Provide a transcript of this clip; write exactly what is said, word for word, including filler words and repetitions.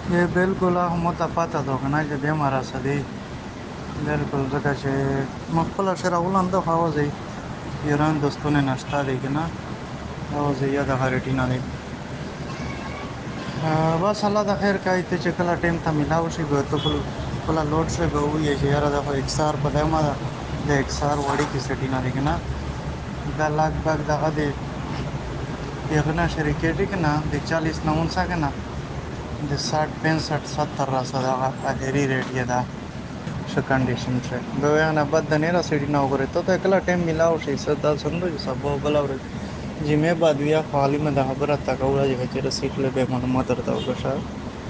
ये बिल्कुल هم ته پته ده کنه چې به مرا سدي बिल्कुल ځکه چې مخفل شر اولان د حوازي ایران دوستونه نشتا دی کنه حوازي یا د هریټینا دی بس الله د خیر کوي ته چې کله ټیم ته ملاو شي به ته خپل خپل لوډ شي به وي چې یاره د خو اکسار په دمه د اکسار وړي کې سټینا دی کنه دا لاګ باګ دغه دی یغنا شرکت کنه د چالیس نمون سا کنه د साठ पैंसठ सत्तर रासा दगा आखिरी रेट ये दा श कंडीशन से दो याना बद दनेरा सिटी ना करे तो तो एकला टाइम मिलाओ से सदा संदो जो सब बलावर जिमे बाद विया खाली में दा बरता कौड़ा जे चेर सीट ले बे मन मदर दा बशा